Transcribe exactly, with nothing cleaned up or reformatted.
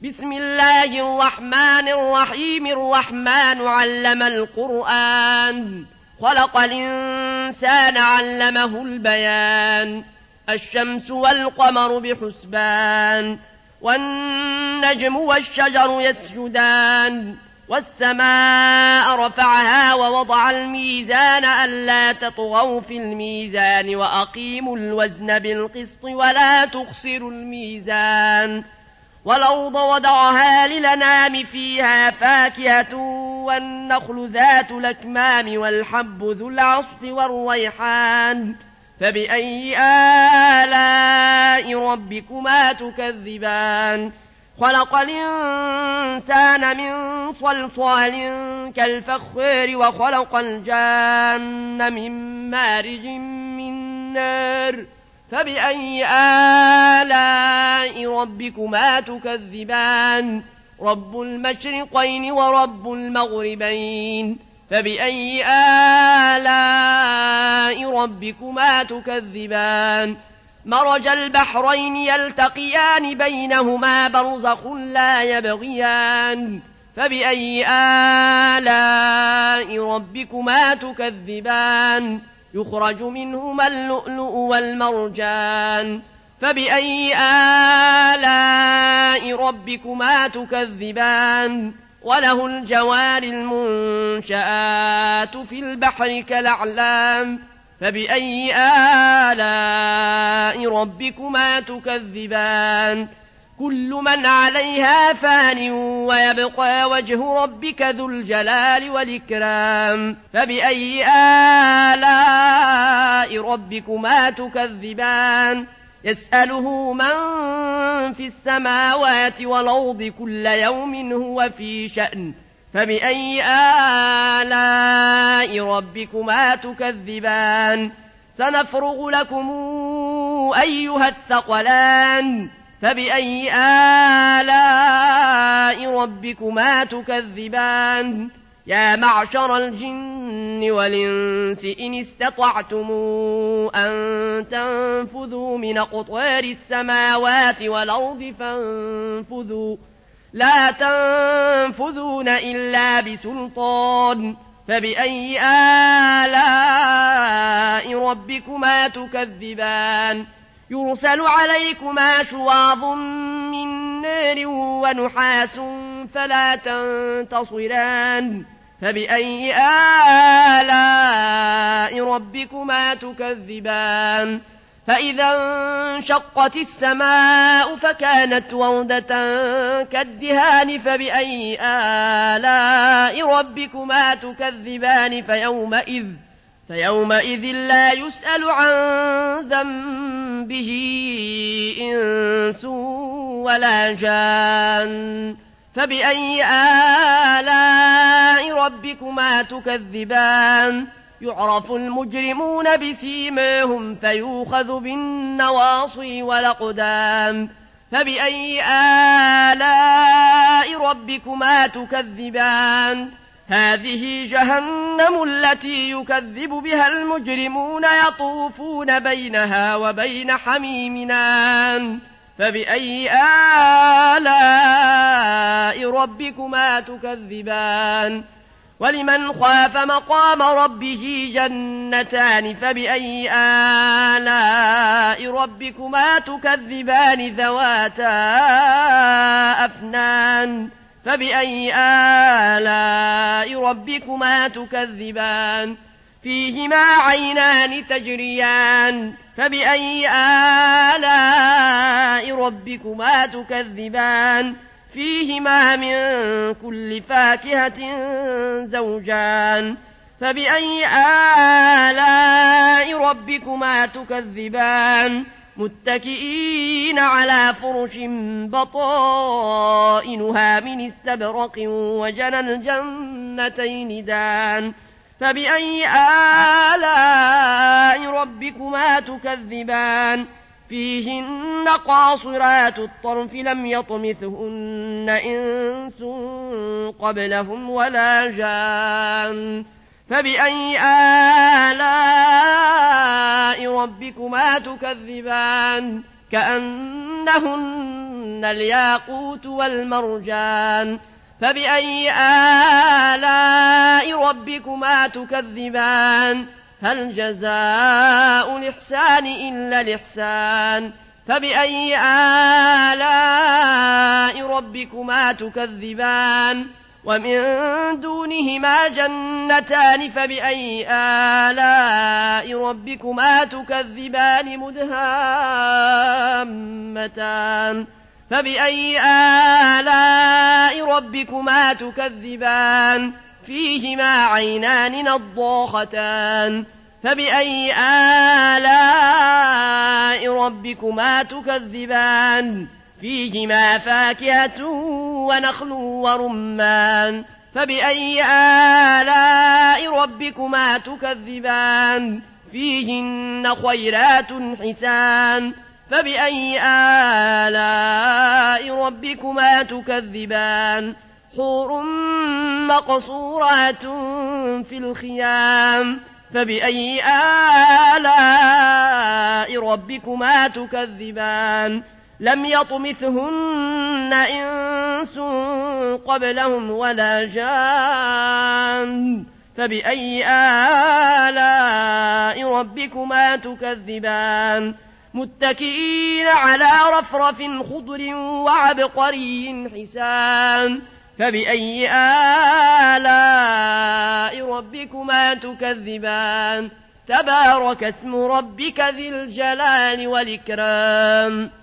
بسم الله الرحمن الرحيم. الرحمن علم القرآن، خلق الإنسان علمه البيان. الشمس والقمر بحسبان، والنجم والشجر يسجدان. والسماء رفعها ووضع الميزان ألا تطغوا في الميزان وأقيموا الوزن بالقسط ولا تخسروا الميزان. والأرض وضعها للأنام فيها فاكهة والنخل ذات الأكمام والحب ذو العصف والريحان. فبأي آلاء ربكما تكذبان؟ خلق الإنسان من صلصال كالفخار وخلق الجان من مارج من نار. فبأي آلاء ربكما تكذبان؟ رب المشرقين ورب المغربين. فبأي آلاء ربكما تكذبان؟ مرج البحرين يلتقيان بينهما برزخ لا يبغيان. فبأي آلاء ربكما تكذبان؟ يخرج منهما اللؤلؤ والمرجان. فبأي آلاء ربكما تكذبان؟ وله الجوار المنشآت في البحر كالأعلام. فبأي آلاء ربكما تكذبان؟ كل من عليها فان ويبقى وجه ربك ذو الجلال والإكرام. فبأي آلاء ربكما تكذبان؟ يسأله من في السماوات والأرض كل يوم هو في شأن. فبأي آلاء ربكما تكذبان؟ سنفرغ لكم أيها الثقلان. فبأي آلاء ربكما تكذبان؟ يا معشر الجن والإنس إن استطعتم أن تنفذوا من أقطار السماوات والأرض فانفذوا، لا تنفذون إلا بسلطان. فبأي آلاء ربكما تكذبان؟ يرسل عليكما شواظ من نار ونحاس فلا تنتصران. فبأي آلاء ربكما تكذبان؟ فإذا انشقت السماء فكانت وردة كالدهان. فبأي آلاء ربكما تكذبان؟ فيومئذ, فيومئذ لا يسأل عن ذنبه إنس ولا جان. فبأي آلاء ربكما تكذبان؟ يعرف المجرمون بسيماهم فيؤخذ بالنواصي والأقدام. فبأي آلاء ربكما تكذبان؟ هذه جهنم التي يكذب بها المجرمون يطوفون بينها وبين حميم آن. فبأي آلاء ربكما تكذبان؟ ولمن خاف مقام ربه جنتان. فبأي آلاء ربكما تكذبان؟ ذواتا أفنان. فبأي آلاء ربكما تكذبان؟ فيهما عينان تجريان. فبأي آلاء ربكما تكذبان؟ فيهما من كل فاكهة زوجان. فبأي آلاء ربكما تكذبان؟ متكئين على فرش بطائنها من استبرق وجنى الجنتين دان. فبأي آلاء ربكما تكذبان؟ فيهن قاصرات الطرف لم يطمثهن إنس قبلهم ولا جان. فبأي آلاء ربكما تكذبان؟ كأنهن فيهن الياقوت والمرجان فبأي آلاء ربكما تكذبان هل جزاء الإحسان إلا الإحسان فبأي آلاء ربكما تكذبان ومن دونهما جنتان فبأي آلاء ربكما تكذبان مدهامتان فبأي آلاء ربكما تكذبان فيهما عينان نضاختان فبأي آلاء ربكما تكذبان فيهما فاكهة ونخل ورمان فبأي آلاء ربكما تكذبان فيهن خيرات حسان فبأي آلاء ربكما تكذبان حور مقصورات في الخيام فبأي آلاء ربكما تكذبان لم يطمثهن إنس قبلهم ولا جان فبأي آلاء ربكما تكذبان متكئين على رفرف خضر وعبقري حسان فبأي آلاء ربكما تكذبان تبارك اسم ربك ذي الجلال والإكرام